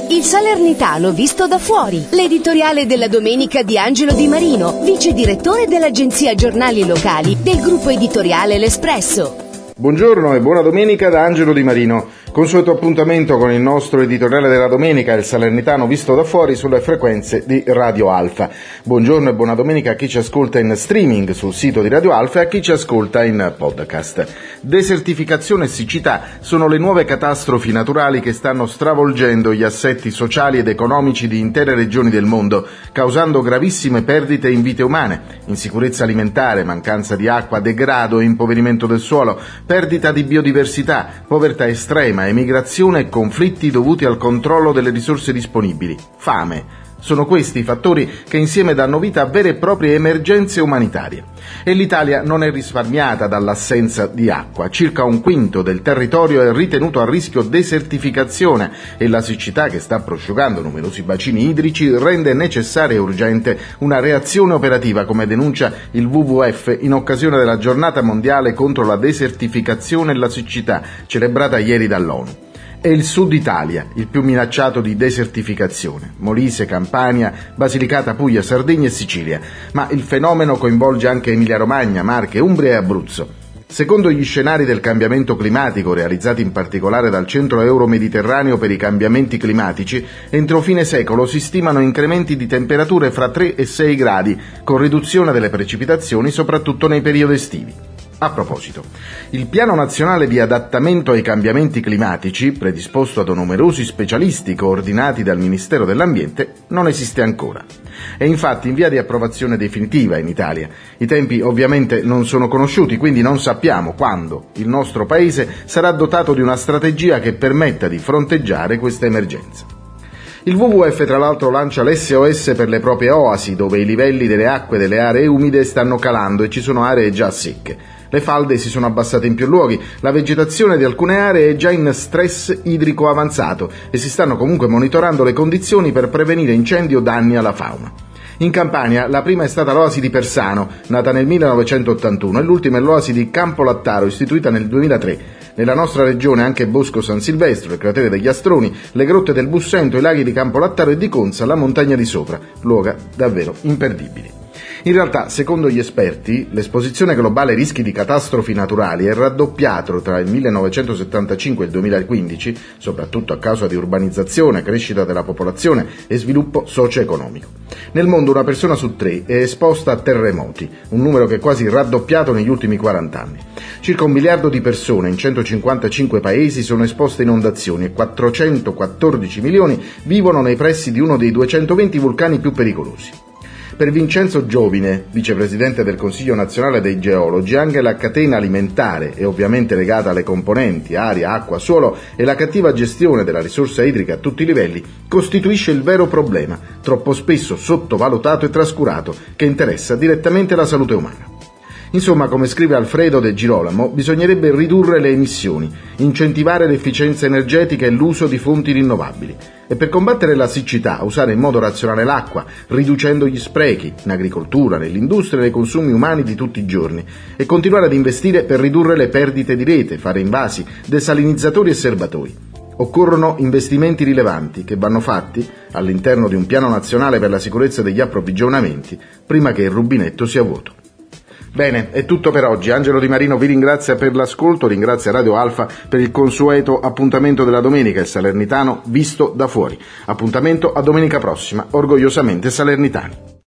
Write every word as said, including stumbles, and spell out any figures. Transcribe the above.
Il Salernitano visto da fuori, l'editoriale della domenica di Angelo Di Marino, vice direttore dell'agenzia giornali locali del gruppo editoriale L'Espresso. Buongiorno e buona domenica da Angelo Di Marino. Consueto appuntamento con il nostro editoriale della domenica, il Salernitano visto da fuori sulle frequenze di Radio Alfa. Buongiorno e buona domenica a chi ci ascolta in streaming sul sito di Radio Alfa e a chi ci ascolta in podcast. Desertificazione e siccità sono le nuove catastrofi naturali che stanno stravolgendo gli assetti sociali ed economici di intere regioni del mondo, causando gravissime perdite in vite umane, insicurezza alimentare, mancanza di acqua, degrado e impoverimento del suolo, perdita di biodiversità, povertà estrema, emigrazione e conflitti dovuti al controllo delle risorse disponibili, fame. Sono questi i fattori che insieme danno vita a vere e proprie emergenze umanitarie. E l'Italia non è risparmiata dall'assenza di acqua. Circa un quinto del territorio è ritenuto a rischio desertificazione e la siccità che sta prosciugando numerosi bacini idrici rende necessaria e urgente una reazione operativa, come denuncia il W W F in occasione della giornata mondiale contro la desertificazione e la siccità, celebrata ieri dall'ONU. È il Sud Italia il più minacciato di desertificazione, Molise, Campania, Basilicata, Puglia, Sardegna e Sicilia, ma il fenomeno coinvolge anche Emilia-Romagna, Marche, Umbria e Abruzzo. Secondo gli scenari del cambiamento climatico, realizzati in particolare dal Centro Euro-Mediterraneo per i cambiamenti climatici, entro fine secolo si stimano incrementi di temperature fra tre e sei gradi, con riduzione delle precipitazioni soprattutto nei periodi estivi. A proposito, il Piano Nazionale di Adattamento ai Cambiamenti Climatici, predisposto da numerosi specialisti coordinati dal Ministero dell'Ambiente, non esiste ancora. È infatti in via di approvazione definitiva in Italia. I tempi ovviamente non sono conosciuti, quindi non sappiamo quando il nostro Paese sarà dotato di una strategia che permetta di fronteggiare questa emergenza. Il W W F tra l'altro lancia l'S O S per le proprie oasi, dove i livelli delle acque delle aree umide stanno calando e ci sono aree già secche. Le falde si sono abbassate in più luoghi, la vegetazione di alcune aree è già in stress idrico avanzato e si stanno comunque monitorando le condizioni per prevenire incendi o danni alla fauna. In Campania la prima è stata l'oasi di Persano, nata nel millenovecentottantuno, e l'ultima è l'oasi di Campolattaro, istituita nel duemilatré. Nella nostra regione anche Bosco San Silvestro, il cratere degli Astroni, le grotte del Bussento, i laghi di Campolattaro e di Conza, la montagna di sopra, luoghi davvero imperdibili. In realtà, secondo gli esperti, l'esposizione globale ai rischi di catastrofi naturali è raddoppiato tra il millenovecentosettantacinque e il duemilaquindici, soprattutto a causa di urbanizzazione, crescita della popolazione e sviluppo socio-economico. Nel mondo una persona su tre è esposta a terremoti, un numero che è quasi raddoppiato negli ultimi quaranta anni. Circa un miliardo di persone in centocinquantacinque paesi sono esposte a inondazioni e quattrocentoquattordici milioni vivono nei pressi di uno dei duecentoventi vulcani più pericolosi. Per Vincenzo Giovine, vicepresidente del Consiglio nazionale dei geologi, anche la catena alimentare è ovviamente legata alle componenti aria, acqua, suolo e la cattiva gestione della risorsa idrica a tutti i livelli costituisce il vero problema, troppo spesso sottovalutato e trascurato, che interessa direttamente la salute umana. Insomma, come scrive Alfredo De Girolamo, bisognerebbe ridurre le emissioni, incentivare l'efficienza energetica e l'uso di fonti rinnovabili e per combattere la siccità usare in modo razionale l'acqua, riducendo gli sprechi in agricoltura, nell'industria e nei consumi umani di tutti i giorni e continuare ad investire per ridurre le perdite di rete, fare invasi, desalinizzatori e serbatoi. Occorrono investimenti rilevanti che vanno fatti all'interno di un piano nazionale per la sicurezza degli approvvigionamenti prima che il rubinetto sia vuoto. Bene, è tutto per oggi. Angelo Di Marino vi ringrazia per l'ascolto, ringrazia Radio Alfa per il consueto appuntamento della domenica, il Salernitano visto da fuori. Appuntamento a domenica prossima, orgogliosamente salernitani.